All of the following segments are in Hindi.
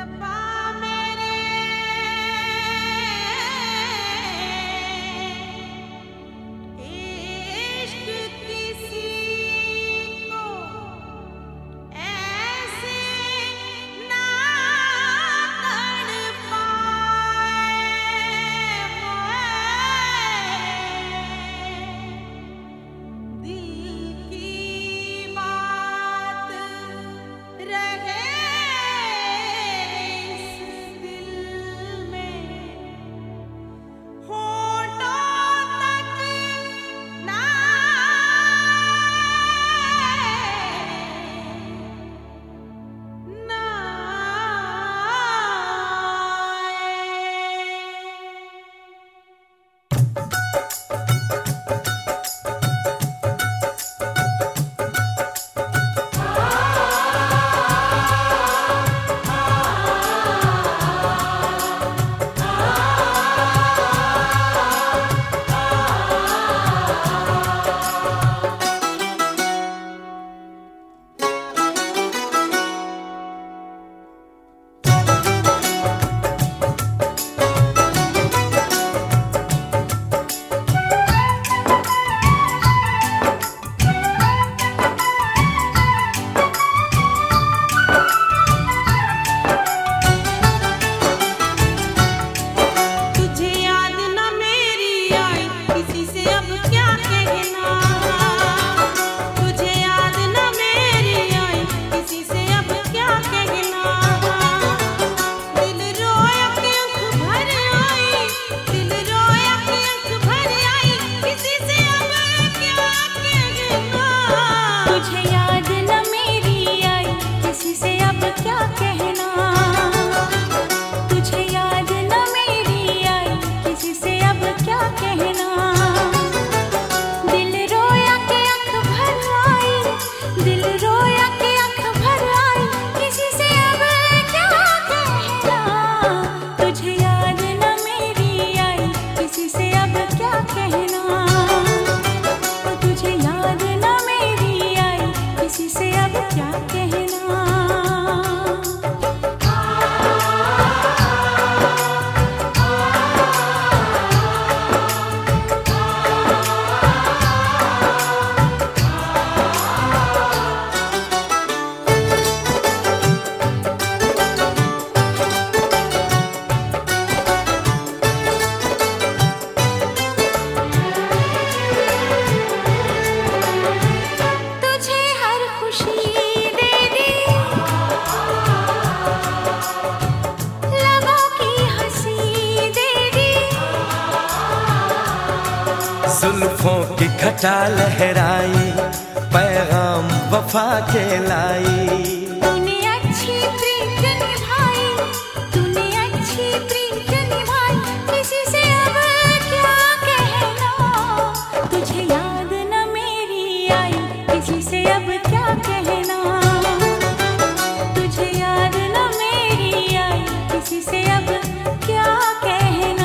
जुल्फों की घटा लहराई, पैगाम वफा के लाई। तूने अच्छी प्रीत निभाई, तूने अच्छी प्रीत निभाई, किसी से अब क्या कहना। तुझे याद न मेरी आई, किसी से अब क्या कहना। तुझे याद न मेरी आई, किसी से अब क्या कहना।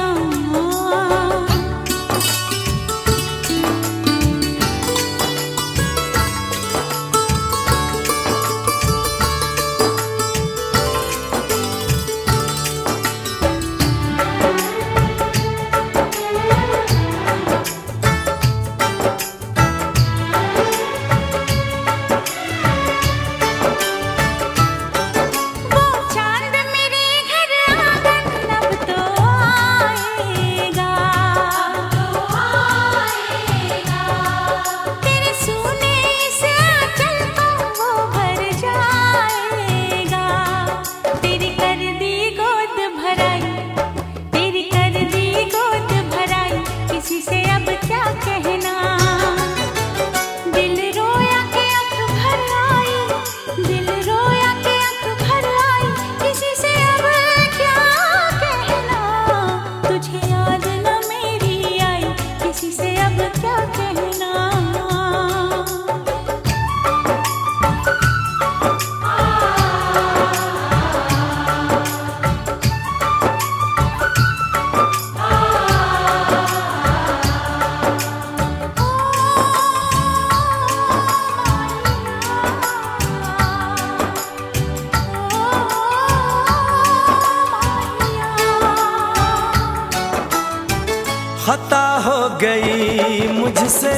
मुझसे,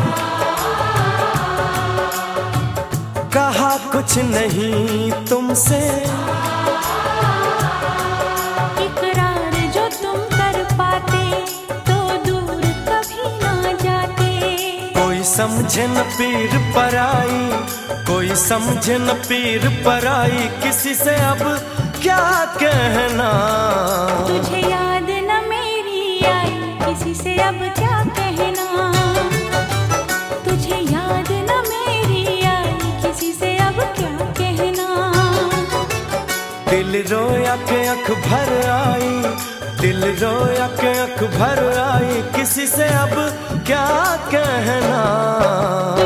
कहा कुछ नहीं तुमसे। इकरार जो तुम कर पाते तो दूर कभी ना जाते। कोई समझे न पीर पराई, कोई समझे न पीर पराई, किसी से अब क्या कहना। तुझे याद न मेरी आई, किसी से अब क्या कहना। तुझे याद न मेरी आई, किसी से अब क्या कहना। दिल रोया के अख भर आई, दिल रोया के अख भर आई, किसी से अब क्या कहना।